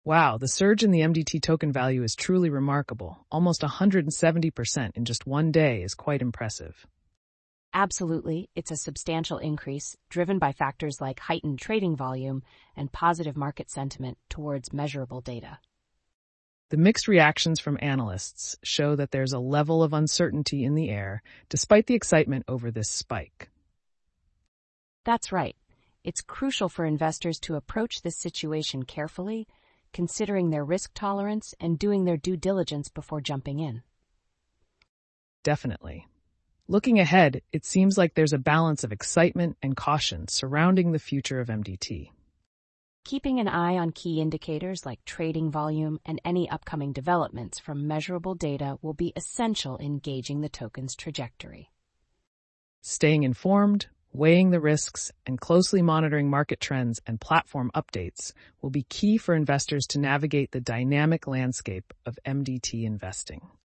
Wow, the surge in the MDT token value is truly remarkable. Almost 170% in just one day is quite impressive. Absolutely, it's a substantial increase, driven by factors like heightened trading volume and positive market sentiment towards measurable data. The mixed reactions from analysts show that there's a level of uncertainty in the air, despite the excitement over this spike. That's right. It's crucial for investors to approach this situation carefully, considering their risk tolerance and doing their due diligence before jumping in. Definitely. Looking ahead, it seems like there's a balance of excitement and caution surrounding the future of MDT. Keeping an eye on key indicators like trading volume and any upcoming developments from measurable data will be essential in gauging the token's trajectory. Staying informed, weighing the risks, and closely monitoring market trends and platform updates will be key for investors to navigate the dynamic landscape of MDT investing.